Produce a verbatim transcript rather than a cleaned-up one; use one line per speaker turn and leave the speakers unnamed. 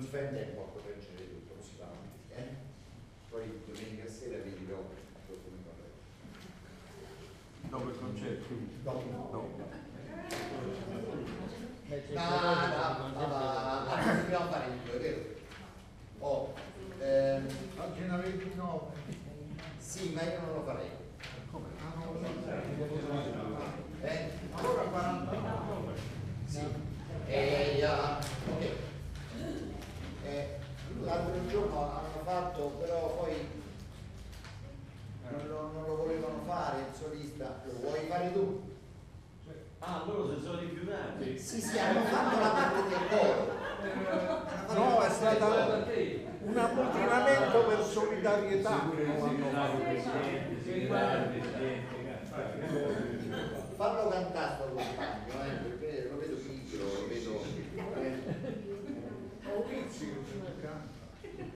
fai in tempo a correggere tutto, non si fa avanti, eh? Poi domenica sera vi dirò come correggere.
Dopo il concerto?
Dopo.
Dopo.
No, no, no, ma dobbiamo fare il due, vero? Oh, ehm,
oggi è ventinove.
sì, ma io non lo farei.
Come? Ah, non lo so.
Eh?
Ancora quarantanove.
Sì. E, uh, ok. Eh, l'altro giorno hanno fatto, però poi non lo, non lo volevano fare il solista. Lo vuoi fare tu?
Ah, loro si sono rifiutati.
Sì, sì, hanno fatto la parte del coro.
No, è stato un ammutinamento per solidarietà.
Sicuro il segretario